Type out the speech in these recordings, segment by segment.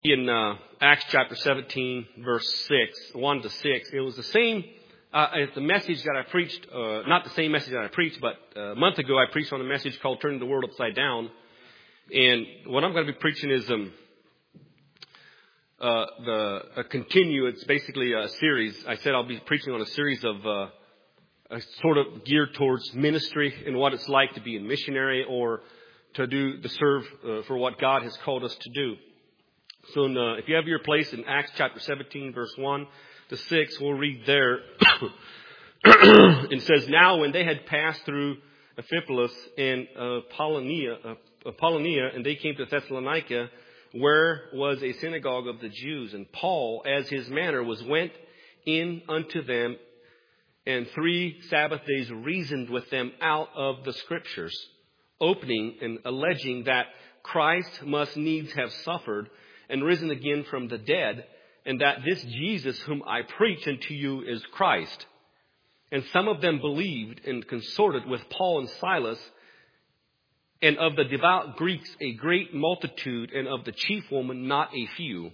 In Acts chapter 17, verse 6, 1 to 6, it was the same as the message that I preached, not the same message that I preached, but a month ago I preached on a message called Turning the World Upside Down. And what I'm going to be preaching is a continue. It's basically a series. I said I'll be preaching on a series of sort of geared towards ministry and what it's like to be a missionary or to do the serve for what God has called us to do. So if you have your place in Acts chapter 17, verse 1 to 6, we'll read there. It says, "Now when they had passed through Amphipolis and Apollonia, and they came to Thessalonica, where was a synagogue of the Jews. And Paul, as his manner was, went in unto them, and 3 Sabbath days reasoned with them out of the Scriptures, opening and alleging that Christ must needs have suffered and risen again from the dead, and that this Jesus whom I preach unto you is Christ. And some of them believed and consorted with Paul and Silas, and of the devout Greeks a great multitude, and of the chief woman not a few.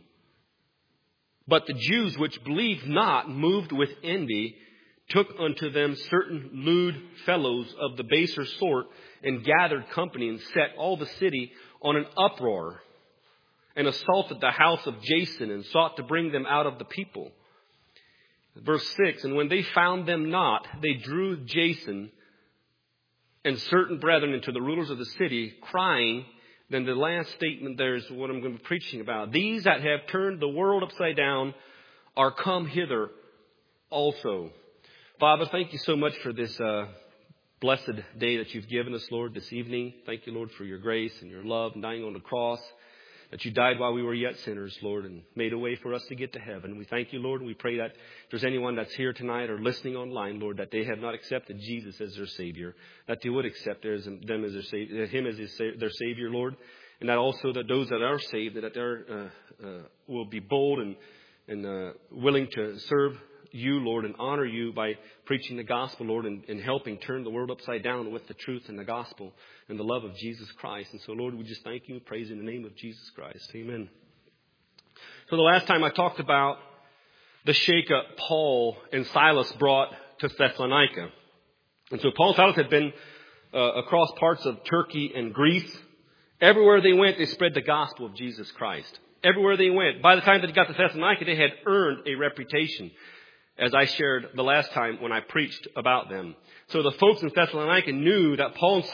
But the Jews which believed not, moved with envy, took unto them certain lewd fellows of the baser sort, and gathered company, and set all the city on an uproar, and assaulted the house of Jason, and sought to bring them out of the people." Verse 6, "And when they found them not, they drew Jason and certain brethren into the rulers of the city, crying," then the last statement there is what I'm going to be preaching about, "These that have turned the world upside down are come hither also." Father, thank you so much for this blessed day that you've given us, Lord, this evening. Thank you, Lord, for your grace and your love and dying on the cross, that you died while we were yet sinners, Lord, and made a way for us to get to heaven. We thank you, Lord, and we pray that if there's anyone that's here tonight or listening online, Lord, that they have not accepted Jesus as their Savior, that they would accept them as their Savior, Him as their Savior, Lord, and that also that those that are saved, that they will be bold and willing to serve you, Lord, and honor you by preaching the gospel, Lord, and helping turn the world upside down with the truth and the gospel and the love of Jesus Christ. And so, Lord, we just thank you and praise in the name of Jesus Christ. Amen. So the last time I talked about the shake-up Paul and Silas brought to Thessalonica. And so Paul and Silas had been across parts of Turkey and Greece. Everywhere they went, they spread the gospel of Jesus Christ. Everywhere they went. By the time that they got to Thessalonica, they had earned a reputation, as I shared the last time when I preached about them. So the folks in Thessalonica knew that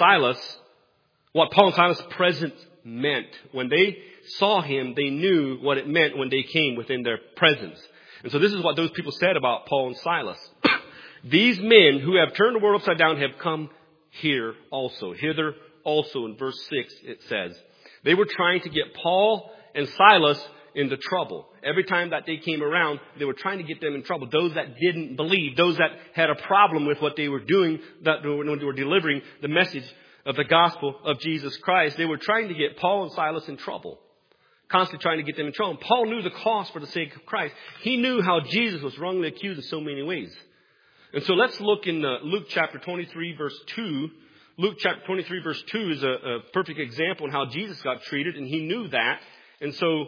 what Paul and Silas' presence meant. When they saw him, they knew what it meant when they came within their presence. And so this is what those people said about Paul and Silas. "These men who have turned the world upside down have come here also." Hither also in verse 6 it says. They were trying to get Paul and Silas into trouble. Every time that they came around, they were trying to get them in trouble. Those that didn't believe, those that had a problem with what they were doing, that when they were delivering the message of the gospel of Jesus Christ, they were trying to get Paul and Silas in trouble. Constantly trying to get them in trouble. And Paul knew the cost for the sake of Christ. He knew how Jesus was wrongly accused in so many ways. And so let's look in Luke chapter 23, verse 2. Luke chapter 23, verse 2 is a perfect example on how Jesus got treated, and he knew that. And so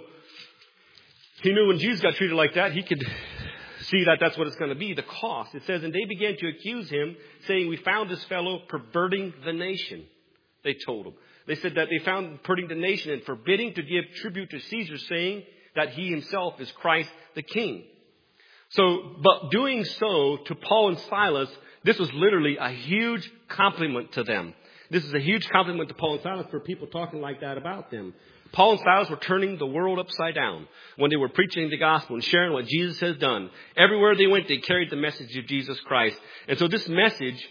he knew when Jesus got treated like that, he could see that that's what it's going to be, the cost. It says, "And they began to accuse him, saying, 'We found this fellow perverting the nation.'" They told him. They said that they found him perverting the nation and forbidding to give tribute to Caesar, saying that he himself is Christ the King. So, but doing so to Paul and Silas, this was literally a huge compliment to them. This is a huge compliment to Paul and Silas for people talking like that about them. Paul and Silas were turning the world upside down when they were preaching the gospel and sharing what Jesus has done. Everywhere they went, they carried the message of Jesus Christ. And so this message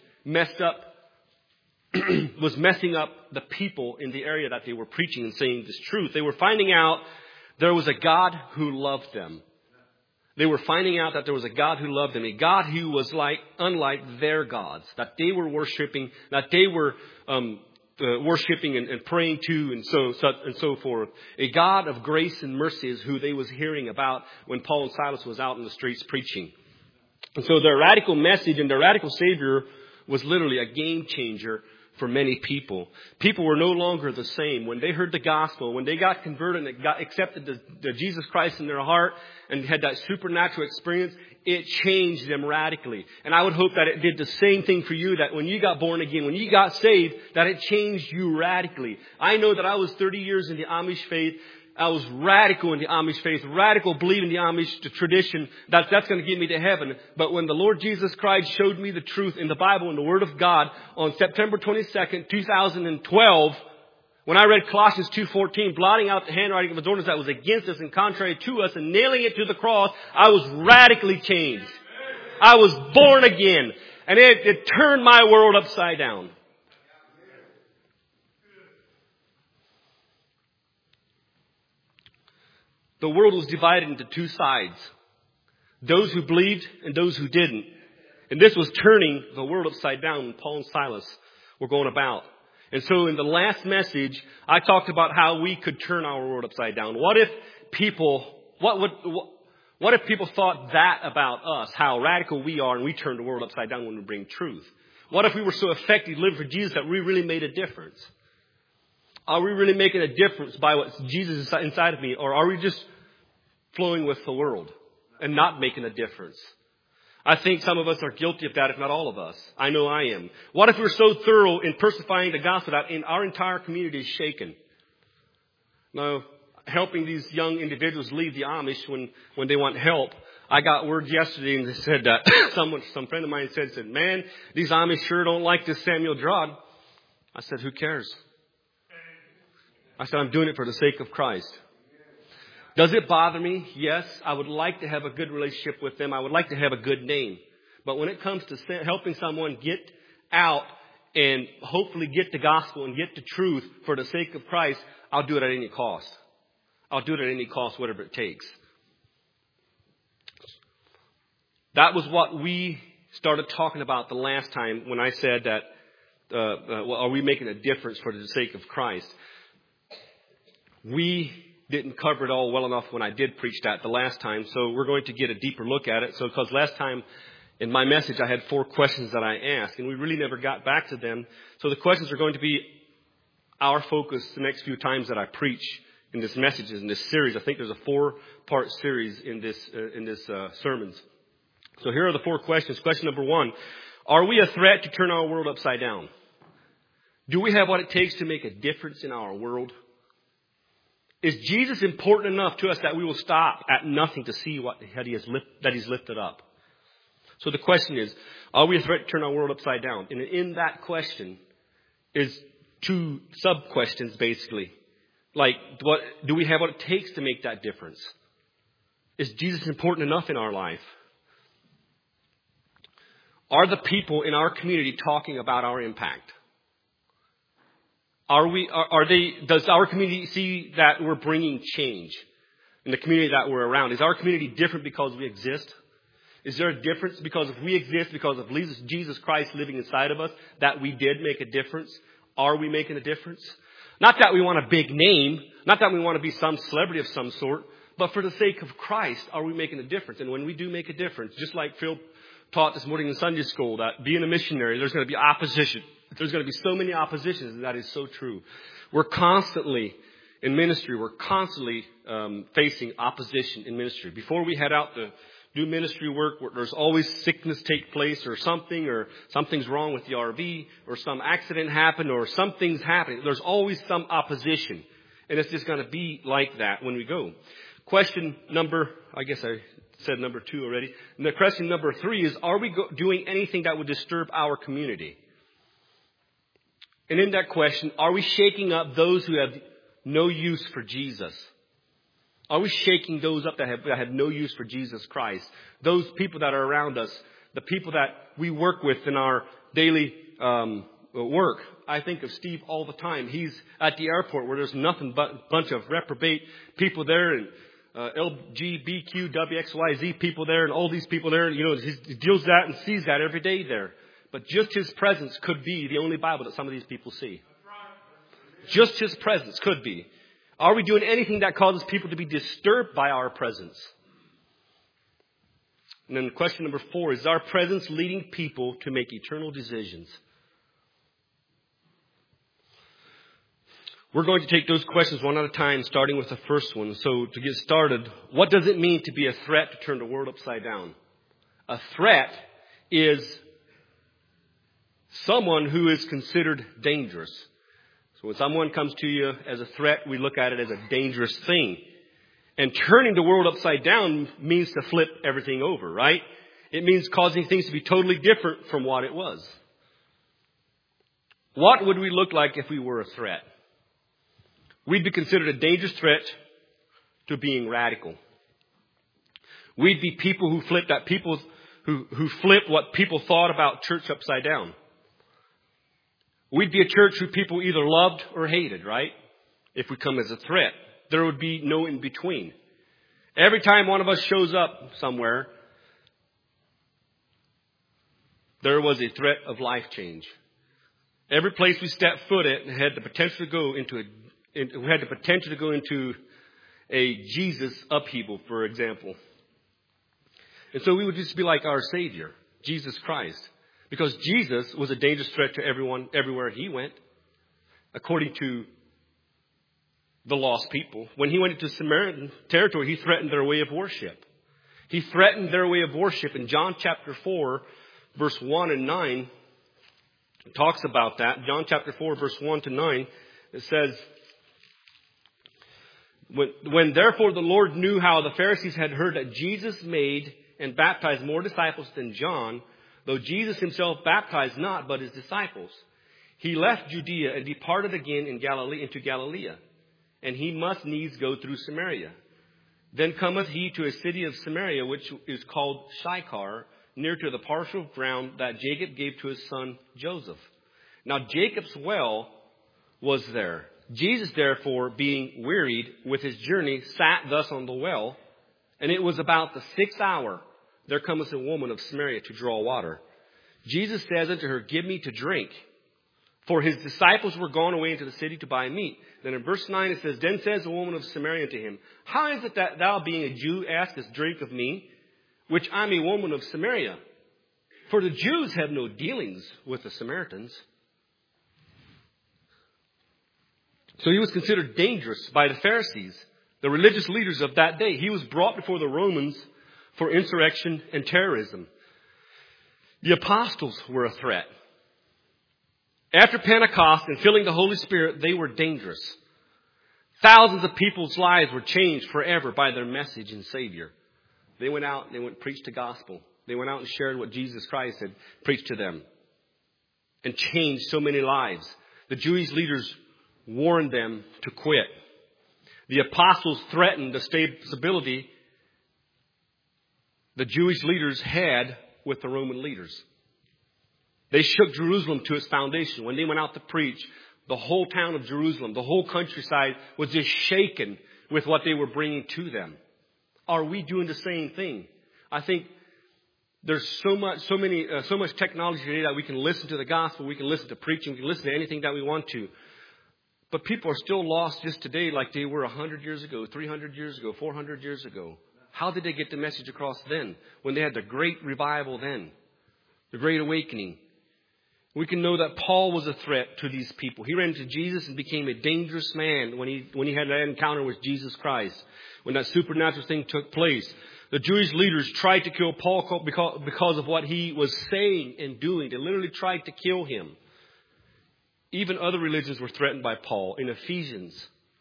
was messing up the people in the area that they were preaching and saying this truth. They were finding out there was a God who loved them. They were finding out that there was a God who loved them, a God who was unlike their gods, that they were worshiping, that they were worshiping and praying to, and so forth. A God of grace and mercy is who they was hearing about when Paul and Silas was out in the streets preaching. And so their radical message and their radical Savior was literally a game changer for many people. People were no longer the same. When they heard the gospel, when they got converted and accepted the Jesus Christ in their heart and had that supernatural experience, it changed them radically. And I would hope that it did the same thing for you, that when you got born again, when you got saved, that it changed you radically. I know that I was 30 years in the Amish faith. I was radical in the Amish faith, radical believing the Amish tradition. That's going to get me to heaven. But when the Lord Jesus Christ showed me the truth in the Bible and the Word of God on September 22nd, 2012, when I read Colossians 2:14, blotting out the handwriting of the ordinance that was against us and contrary to us and nailing it to the cross, I was radically changed. I was born again. And it turned my world upside down. The world was divided into two sides. Those who believed and those who didn't. And this was turning the world upside down when Paul and Silas were going about. And so in the last message, I talked about how we could turn our world upside down. What if people thought that about us, how radical we are, and we turn the world upside down when we bring truth? What if we were so effective living for Jesus that we really made a difference? Are we really making a difference by what Jesus is inside of me? Or are we just flowing with the world and not making a difference? I think some of us are guilty of that, if not all of us. I know I am. What if we're so thorough in personifying the gospel that our entire community is shaken? Now, helping these young individuals leave the Amish when they want help, I got word yesterday and they said that some friend of mine said, man, these Amish sure don't like this Samuel Drod. I said, who cares? I said, I'm doing it for the sake of Christ. Does it bother me? Yes. I would like to have a good relationship with them. I would like to have a good name. But when it comes to helping someone get out and hopefully get the gospel and get the truth for the sake of Christ, I'll do it at any cost. I'll do it at any cost, whatever it takes. That was what we started talking about the last time when I said that, are we making a difference for the sake of Christ? We didn't cover it all well enough when I did preach that the last time, so we're going to get a deeper look at it. So because last time in my message I had 4 questions that I asked, and we really never got back to them. So the questions are going to be our focus the next few times that I preach in this message, in this series. I think there's a 4-part series in this sermons. So here are the 4 questions. Question number 1, are we a threat to turn our world upside down? Do we have what it takes to make a difference in our world? Is Jesus important enough to us that we will stop at nothing to see that He's lifted up? So the question is, are we a threat to turn our world upside down? And in that question is 2 sub-questions, basically. Like, do we have what it takes to make that difference? Is Jesus important enough in our life? Are the people in our community talking about our impact? Does our community see that we're bringing change in the community that we're around? Is our community different because we exist? Is there a difference because if we exist because of Jesus Christ living inside of us, that we did make a difference? Are we making a difference? Not that we want a big name, not that we want to be some celebrity of some sort, but for the sake of Christ, are we making a difference? And when we do make a difference, just like Phil taught this morning in Sunday school, that being a missionary, there's going to be opposition. There's going to be so many oppositions, and that is so true. We're constantly in ministry. We're constantly facing opposition in ministry. Before we head out to do ministry work, there's always sickness take place or something's wrong with the RV, or some accident happened, or something's happening. There's always some opposition, and it's just going to be like that when we go. Question number, I guess I said number 2 already. And the question number 3 is, are we doing anything that would disturb our community? And in that question, are we shaking up those who have no use for Jesus? Are we shaking those up that have no use for Jesus Christ? Those people that are around us, the people that we work with in our daily work. I think of Steve all the time. He's at the airport where there's nothing but a bunch of reprobate people there, and LGBTQ, WXYZ people there, and all these people there. You know, he deals with that and sees that every day there. But just his presence could be the only Bible that some of these people see. Just his presence could be. Are we doing anything that causes people to be disturbed by our presence? And then question number 4, is our presence leading people to make eternal decisions? We're going to take those questions one at a time, starting with the first one. So to get started, what does it mean to be a threat to turn the world upside down? A threat is someone who is considered dangerous. So when someone comes to you as a threat, we look at it as a dangerous thing. And turning the world upside down means to flip everything over, right? It means causing things to be totally different from what it was. What would we look like if we were a threat? We'd be considered a dangerous threat to being radical. We'd be people who flipped what people thought about church upside down. We'd be a church who people either loved or hated, right? If we come as a threat. There would be no in between. Every time one of us shows up somewhere, there was a threat of life change. Every place we stepped foot in had the potential to go into a Jesus upheaval, for example. And so we would just be like our Savior, Jesus Christ. Because Jesus was a dangerous threat to everyone, everywhere he went. According to the lost people. When he went into Samaritan territory, he threatened their way of worship. He threatened their way of worship. In John chapter 4, verse 1 and 9, it talks about that. John chapter 4, verse 1 to 9, it says, When therefore the Lord knew how the Pharisees had heard that Jesus made and baptized more disciples than John, though Jesus himself baptized not, but his disciples, he left Judea and departed again into Galilee. And he must needs go through Samaria. Then cometh he to a city of Samaria, which is called Sychar, near to the parcel of ground that Jacob gave to his son Joseph. Now Jacob's well was there. Jesus, therefore, being wearied with his journey, sat thus on the well. And it was about the 6th hour. There cometh a woman of Samaria to draw water. Jesus says unto her, Give me to drink. For his disciples were gone away into the city to buy meat. Then in verse 9 it says, Then says the woman of Samaria unto him, How is it that thou, being a Jew, askest drink of me, which I am a woman of Samaria? For the Jews have no dealings with the Samaritans. So he was considered dangerous by the Pharisees, the religious leaders of that day. He was brought before the Romans for insurrection and terrorism. The apostles were a threat. After Pentecost and filling the Holy Spirit, they were dangerous. Thousands of people's lives were changed forever by their message and Savior. They went out and they went preached the gospel. They went out and shared what Jesus Christ had preached to them and changed so many lives. The Jewish leaders warned them to quit. The apostles threatened the stability the Jewish leaders had with the Roman leaders. They shook Jerusalem to its foundation. When they went out to preach, the whole town of Jerusalem, the whole countryside was just shaken with what they were bringing to them. Are we doing the same thing? I think there's so much technology today that we can listen to the gospel, we can listen to preaching, we can listen to anything that we want to. But people are still lost just today like they were 100 years ago, 300 years ago, 400 years ago. How did they get the message across then, when they had the great revival then, the great awakening? We can know that Paul was a threat to these people. He ran into Jesus and became a dangerous man when he had that encounter with Jesus Christ. When that supernatural thing took place, the Jewish leaders tried to kill Paul because of what he was saying and doing. They literally tried to kill him. Even other religions were threatened by Paul. In Ephesians,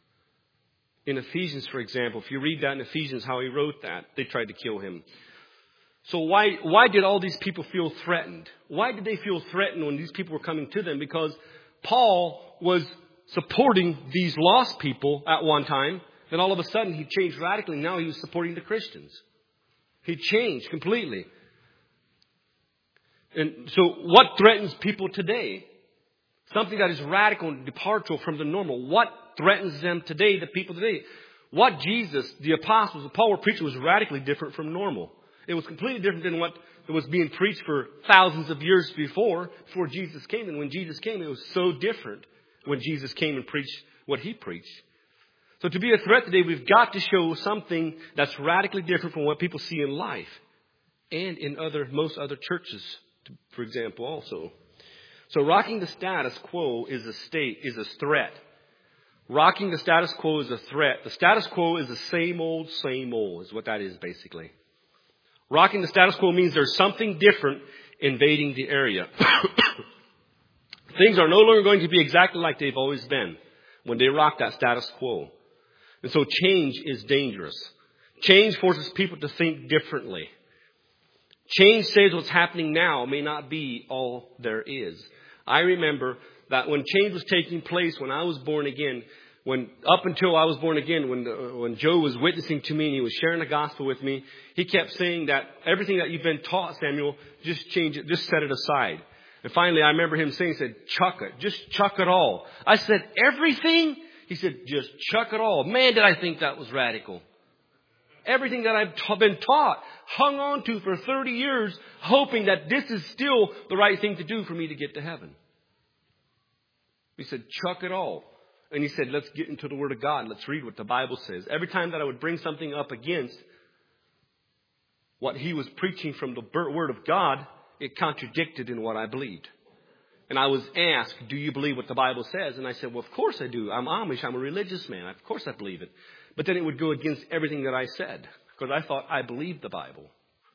for example, if you read that in Ephesians, how he wrote that, they tried to kill him. So why did all these people feel threatened? Why did they feel threatened when these people were coming to them? Because Paul was supporting these lost people at one time. Then all of a sudden he changed radically. Now he was supporting the Christians. He changed completely. And so what threatens people today? Something that is radical and departure from the normal. What threatens them today, the people today? What Jesus, the apostles, and Paul were preaching was radically different from normal. It was completely different than what was being preached for thousands of years before Jesus came. And when Jesus came, it was so different when Jesus came and preached what he preached. So to be a threat today, we've got to show something that's radically different from what people see in life and in most other churches, for example, also. So rocking the status quo is a threat. Rocking the status quo is a threat. The status quo is the same old, is what that is basically. Rocking the status quo means there's something different invading the area. Things are no longer going to be exactly like they've always been when they rock that status quo. And so change is dangerous. Change forces people to think differently. Change says what's happening now may not be all there is. I remember that when change was taking place when I was born again, up until I was born again, when Joe was witnessing to me and he was sharing the gospel with me, he kept saying that everything that you've been taught, Samuel, just change it, just set it aside. And finally, I remember him saying, he said, chuck it, just chuck it all. I said, everything? He said, just chuck it all. Man, did I think that was radical. Everything that I've been taught, hung on to for 30 years, hoping that this is still the right thing to do for me to get to heaven. He said, chuck it all. And he said, let's get into the Word of God. Let's read what the Bible says. Every time that I would bring something up against what he was preaching from the Word of God, it contradicted in what I believed. And I was asked, do you believe what the Bible says? And I said, well, of course I do. I'm Amish. I'm a religious man. Of course I believe it. But then it would go against everything that I said because I thought I believed the Bible.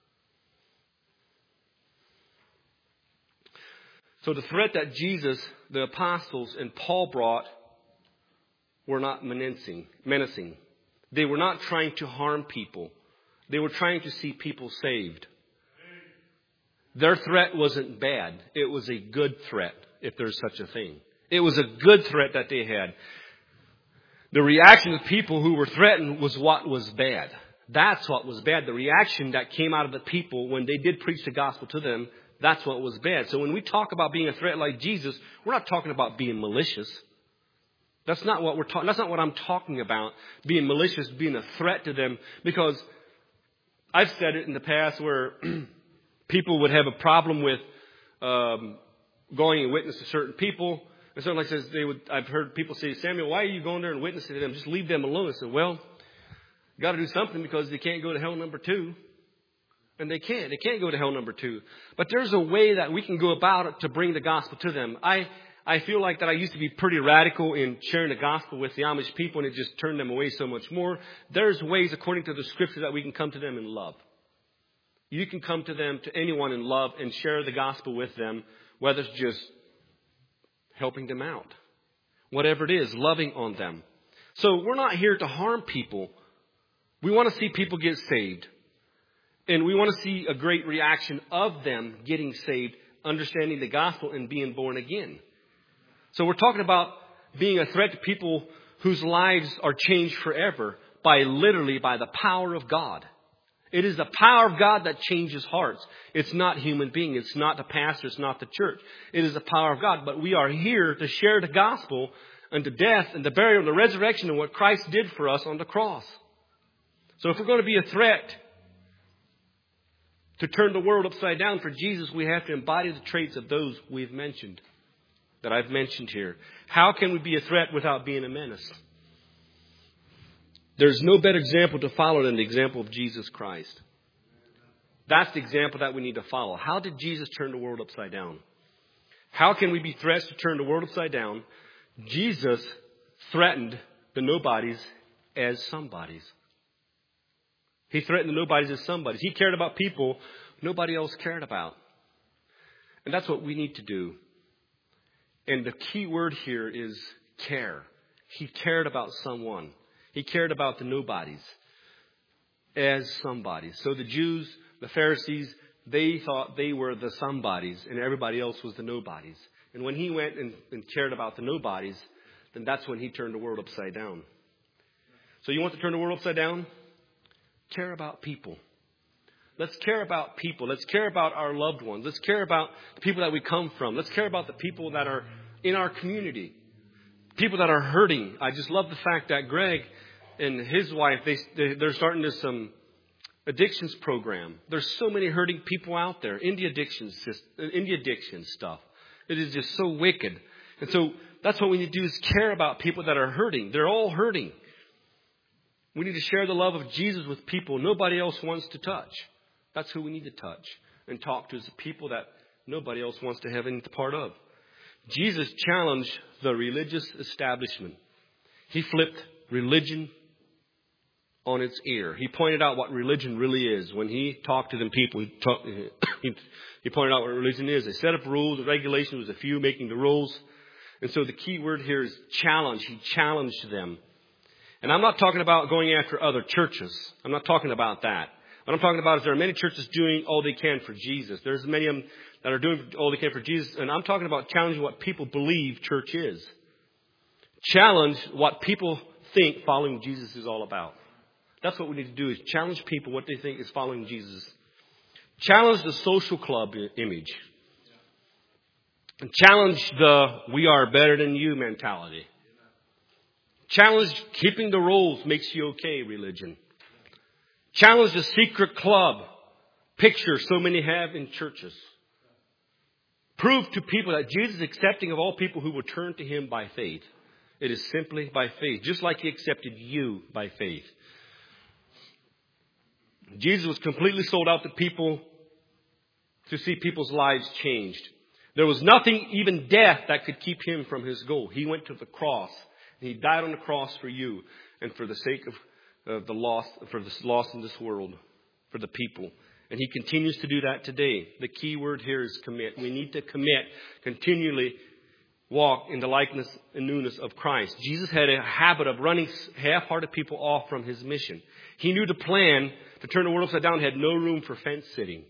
So the threat that Jesus, the apostles, and Paul brought were not menacing. They were not trying to harm people. They were trying to see people saved. Their threat wasn't bad. It was a good threat, if there's such a thing. It was a good threat that they had. The reaction of people who were threatened was what was bad. That's what was bad. The reaction that came out of the people when they did preach the gospel to them, that's what was bad. So when we talk about being a threat like Jesus, we're not talking about being malicious. That's not what that's not what I'm talking about. Being malicious, being a threat to them. Because I've said it in the past where people would have a problem with going and witness to certain people. And so like says I've heard people say, Samuel, why are you going there and witnessing to them? Just leave them alone. I said, well, you got to do something because they can't go to hell number 2. And they can't. They can't go to hell number 2. But there's a way that we can go about it to bring the gospel to them. I feel like that I used to be pretty radical in sharing the gospel with the Amish people, and it just turned them away so much more. There's ways, according to the scripture, that we can come to them in love. You can come to them, to anyone in love, and share the gospel with them, whether it's just helping them out. Whatever it is, loving on them. So we're not here to harm people. We want to see people get saved. And we want to see a great reaction of them getting saved, understanding the gospel, and being born again. So we're talking about being a threat to people whose lives are changed forever by the power of God. It is the power of God that changes hearts. It's not human being. It's not the pastor. It's not the church. It is the power of God. But we are here to share the gospel and the death and the burial and the resurrection and what Christ did for us on the cross. So if we're going to be a threat to turn the world upside down for Jesus, we have to embody the traits of those we've mentioned, that I've mentioned here. How can we be a threat without being a menace? There's no better example to follow than the example of Jesus Christ. That's the example that we need to follow. How did Jesus turn the world upside down? How can we be threats to turn the world upside down? Jesus threatened the nobodies as somebodies. He threatened the nobodies as somebodies. He cared about people nobody else cared about. And that's what we need to do. And the key word here is care. He cared about someone. He cared about the nobodies as somebodies. So the Jews, the Pharisees, they thought they were the somebodies and everybody else was the nobodies. And when he went and cared about the nobodies, then that's when he turned the world upside down. So you want to turn the world upside down? Care about people. Let's care about people. Let's care about our loved ones. Let's care about the people that we come from. Let's care about the people that are in our community. People that are hurting. I just love the fact that Greg and his wife, they're starting this addictions program. There's so many hurting people out there. India addiction stuff. It is just so wicked. And so that's what we need to do is care about people that are hurting. They're all hurting. We need to share the love of Jesus with people nobody else wants to touch. That's who we need to touch and talk to, is the people that nobody else wants to have any part of. Jesus challenged the religious establishment. He flipped religion on its ear. He pointed out what religion really is. When he talked to them people, he pointed out what religion is. A set of rules, a regulation, was a few making the rules. And so the key word here is challenge. He challenged them. And I'm not talking about going after other churches. I'm not talking about that. What I'm talking about is there are many churches doing all they can for Jesus. There's many of them that are doing all they can for Jesus. And I'm talking about challenging what people believe church is. Challenge what people think following Jesus is all about. That's what we need to do, is challenge people what they think is following Jesus. Challenge the social club image. And challenge the we are better than you mentality. Challenge keeping the rules makes you okay religion. Challenge the secret club picture so many have in churches. Prove to people that Jesus is accepting of all people who will turn to Him by faith. It is simply by faith, just like He accepted you by faith. Jesus was completely sold out to people to see people's lives changed. There was nothing, even death, that could keep Him from His goal. He went to the cross. And He died on the cross for you and for the sake of the lost, for the lost in this world, for the people. And He continues to do that today. The key word here is commit. We need to commit, continually walk in the likeness and newness of Christ. Jesus had a habit of running half-hearted people off from His mission. He knew the plan to turn the world upside down had no room for fence sitting.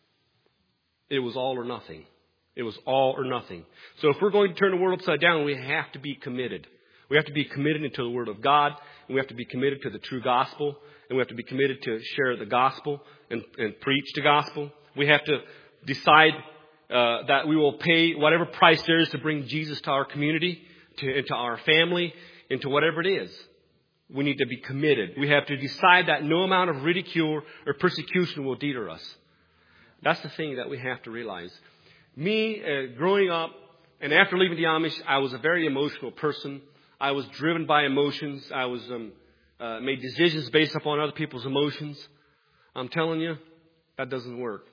It was all or nothing. It was all or nothing. So if we're going to turn the world upside down, we have to be committed. We have to be committed to the Word of God. And we have to be committed to the true gospel. And we have to be committed to share the gospel and preach the gospel. We have to decide that we will pay whatever price there is to bring Jesus to our community, into our family, into whatever it is. We need to be committed. We have to decide that no amount of ridicule or persecution will deter us. That's the thing that we have to realize. Me, growing up, and after leaving the Amish, I was a very emotional person. I was driven by emotions. I was made decisions based upon other people's emotions. I'm telling you, that doesn't work.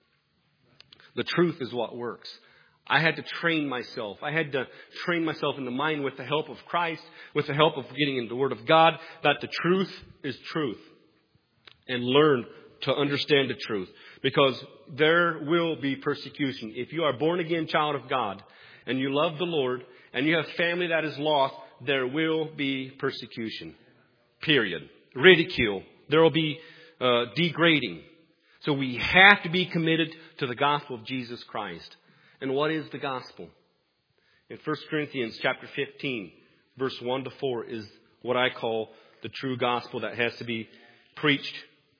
The truth is what works. I had to train myself. I had to train myself in the mind with the help of Christ, with the help of getting in the Word of God, that the truth is truth. And learn to understand the truth. Because there will be persecution. If you are a born again child of God, and you love the Lord, and you have family that is lost, there will be persecution. Period. Ridicule. There will be degrading. So we have to be committed to the gospel of Jesus Christ. And what is the gospel? In 1 Corinthians chapter 15, verse 1 to 4 is what I call the true gospel that has to be preached.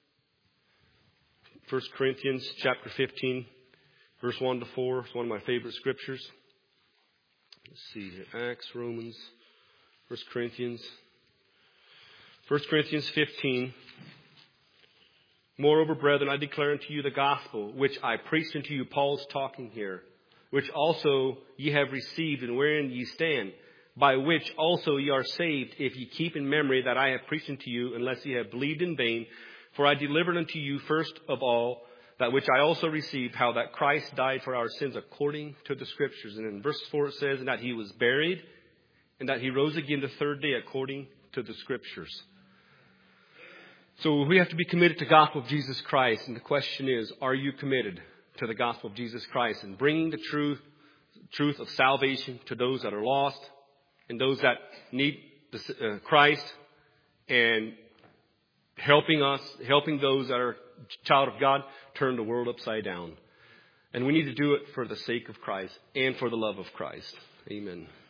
1 Corinthians chapter 15, verse 1 to 4 is one of my favorite scriptures. Let's see here. Acts, Romans, 1 Corinthians. 1 Corinthians 15. Moreover, brethren, I declare unto you the gospel, which I preached unto you. Paul's talking here. Which also ye have received, and wherein ye stand, by which also ye are saved, if ye keep in memory that I have preached unto you, unless ye have believed in vain. For I delivered unto you first of all that which I also received, how that Christ died for our sins according to the Scriptures. And in verse 4 it says, and that He was buried, and that He rose again the third day according to the Scriptures. So we have to be committed to the gospel of Jesus Christ. And the question is, are you committed to the gospel of Jesus Christ and bringing the truth of salvation to those that are lost and those that need Christ, and helping those that are child of God turn the world upside down. And we need to do it for the sake of Christ and for the love of Christ. Amen.